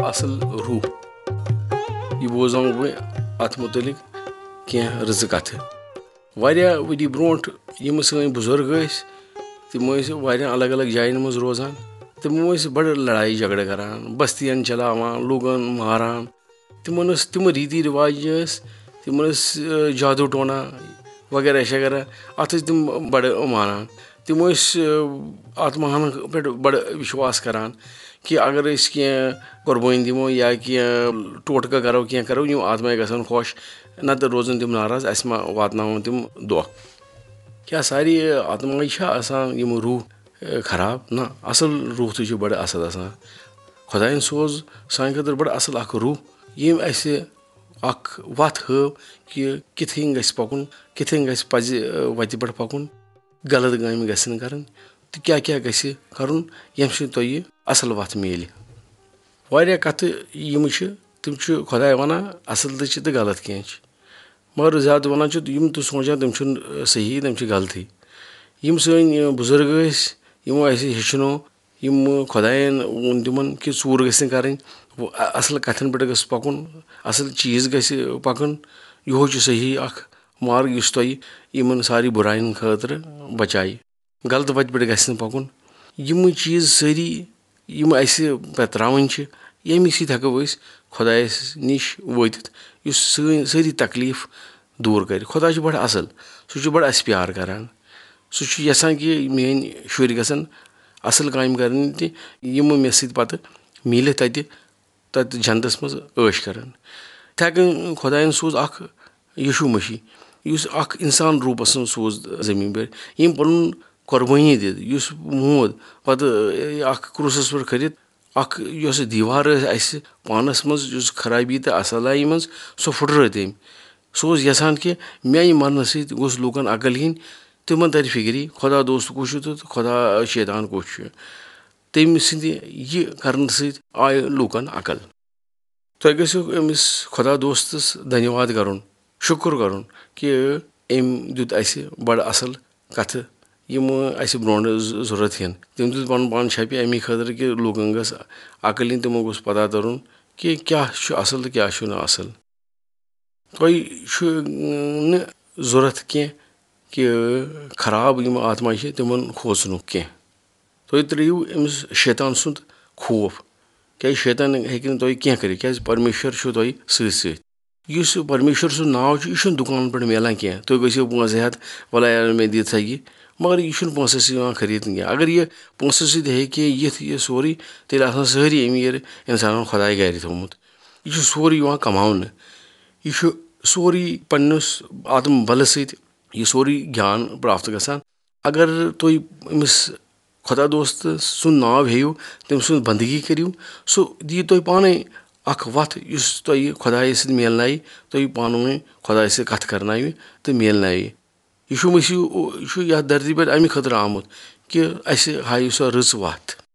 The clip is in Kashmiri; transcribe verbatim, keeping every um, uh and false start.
اصل روح یہ بوزان بہ ات متعلق کینٛہہ رٕژٕ کتھٕ واریاہ ؤری برونٛٹھ یِم سٲنۍ بُزرگ ٲسۍ تِم ٲسۍ واریاہ الگ الگ جایَن منٛز روزان تِم ٲسۍ بڑٕ لڑایہِ جگڑٕ کران بستِین چلاوان لوٗکن ماران تِمن ٲس تِم ریٖتی رِواج ٲسۍ تِمن ٲسۍ جادوٗ ٹونا وغیرہ شغیرہ اتھ ٲسۍ تِم بڑٕ مانان تِم ٲسۍ اتھ ماننہٕ پٮ۪ٹھ بڑٕ وشواس کران کہِ اگر أسۍ کینٛہہ قۄربٲنی دِمو یا کینٛہہ ٹوٹکہٕ کرو کینٛہہ کرو یِم آتما گژھن خۄش نتہٕ روزن تِم ناراض اسہِ ما واتناوان تِم دۄکھ کیٛاہ سارے آتماے چھا آسان یِم روح خراب نہ اصل روح تہِ چھُ بڑٕ اصل آسان خۄدایَن سوز سانہِ خٲطرٕ بڑٕ اصل اکھ روح ییٚمۍ اسہِ اکھ وتھ ہٲو کہِ کِتھ کٔنۍ گژھِ پکُن کِتھ کٔنۍ گژھِ پزِ وتہِ پٮ۪ٹھ پکُن غلط کامہِ گژھِ نہٕ کرٕنۍ تہٕ کیٛاہ کیٛاہ گژھِ کرُن ییٚمہِ سۭتۍ تۄہہِ اصل وتھ میلہِ واریاہ کتھٕ یِم چھِ تِم چھِ خۄداے ونان اصل تہِ چھِ تہٕ غلط کینٛہہ چھِ مگر زیادٕ ونان چھِ یِم تہِ سونٛچان تِم چھِنہٕ صحیح تِم چھِ غلطٕے یِم سٲنۍ بُزرگ ٲسۍ یِمو اسہِ ہیٚچھنو یِم خۄدایَن ووٚن تِمن کہِ ژوٗر گژھِ نہٕ کَرٕنۍ اصل کتھٮ۪ن پٮ۪ٹھ گژھِ پکُن اصل چیٖز گژھِ پکُن یِہوے چھُ صحیح اکھ مارگ یُس تۄہہِ یِمن سارے بُرایَن خٲطرٕ بچایہِ غلط وتہِ پٮ۪ٹھ گژھِ نہٕ پکُن یِم چیٖز سٲری یِم اسہِ پٮ۪تراوٕنۍ چھِ ییٚمہِ سۭتۍ ہٮ۪کو أسۍ خۄدایس نِش وٲتِتھ یُس سٲنۍ سٲری تکلیٖف دوٗر کرِ خۄدا چھُ بڑٕ اصل سُہ چھُ بڑٕ اسہِ پیار کران سُہ چھُ یژھان کہِ میٲنۍ شُرۍ گژھن اصل کامہِ کرٕنۍ تہِ یِمہٕ مےٚ سۭتۍ پتہٕ میٖلِتھ تتہِ تتہِ جنتس منٛز عٲش کرن یِتھے کٔنۍ خۄدایَن سوٗز اکھ یشوٗ مسیح یُس اکھ انسان روٗپس منٛز سوٗز زٔمیٖن پٮ۪ٹھ ییٚمۍ پنُن قۄربٲنی دِژ یُس موٗد پتہٕ اکھ کروٗسس پٮ۪ٹھ کھٔرِتھ اکھ یۄس دیوار ٲس اسہِ پانس منٛز یُس خرٲبی تہٕ اصلٲیی منٛز سۄ پھٕٹرٲو تٔمۍ سُہ اوس یژھان کہِ میانہِ مرنہٕ سۭتۍ گوٚژھ لوٗکن عقل یِنۍ تِمن ترِ فِکری خۄدا دوست کُس چھُ تہٕ خۄدا شیطان کُس چھُ تٔمۍ سٕنٛدِ یہِ کرنہٕ سۭتۍ آیہِ لوٗکن عقل تۄہہِ گژھِو أمِس خۄدا دوستس دھنیواد کرُن شُکر کرُن کہِ أمۍ دیُت اسہِ بڑٕ اصل کتھٕ یِم اسہِ برونٛٹھ ضروٗرت یِن تٔمۍ دیُت پنُن پان چھپہِ امے خٲطرٕ کہِ لوٗکن گٔژھ عقل یِنۍ تِمن گوٚژھ پتہ ترُن کہِ کیٛاہ چھُ اصل تہٕ کیٛاہ چھُنہٕ اصل تۄہہِ چھُ نہٕ ضروٗرت کینٛہہ کہِ خراب یِم آتما چھِ تِمن کھوژنُک کینٛہہ تُہۍ ترٛٲیِو أمِس شیطان سُنٛد خوف کیٛازِ شیطان ہیٚکہِ نہٕ تۄہہِ کینٛہہ کٔرِتھ کیٛازِ پرمیشور چھُ تۄہہِ سۭتۍ سۭتۍ یُس پرمیشور سُنٛد ناو چھُ یہِ چھُنہٕ دُکانن پٮ۪ٹھ مِلان کینٛہہ تُہۍ گٔژھِو پونٛسہٕ ہٮ۪تھ وَلہٕ یارٕ مےٚ دِتھ سا یہِ مگر یہِ چھُنہٕ پونٛسس سۭتۍ یِوان خٔریٖدنہٕ کینٛہہ اگر یہِ پونٛسہٕ سۭتۍ ہیٚکہِ یِتھ یہِ سورُے تیٚلہِ آسان سٲری أمیٖر انسانن خۄداے گرِ تھوٚمُت یہِ چھُ سورُے یِوان کماونہٕ یہِ چھُ سورُے پننِس آتم بلہٕ سۭتۍ یہِ سورُے گیان پراپت گژھان اگر تُہۍ أمِس خۄدا دوست سُنٛد ناو ہیٚیِو تٔمۍ سٕنٛز بنٛدگی کٔرِو سُہ دِیہِ تۄہہِ پانے اکھ وتھ یُس تۄہہِ خۄدایس سۭتۍ میلنایہِ تۄہہِ پانہٕ ؤنۍ خۄدایس سۭتۍ کتھ کرناوِ تہٕ میلناوِ یشوٗ مسیح چھُ یتھ دھرتی پٮ۪ٹھ امہِ خٲطرٕ آمُت کہِ اسہِ ہایہِ سۄ رٕژ وتھ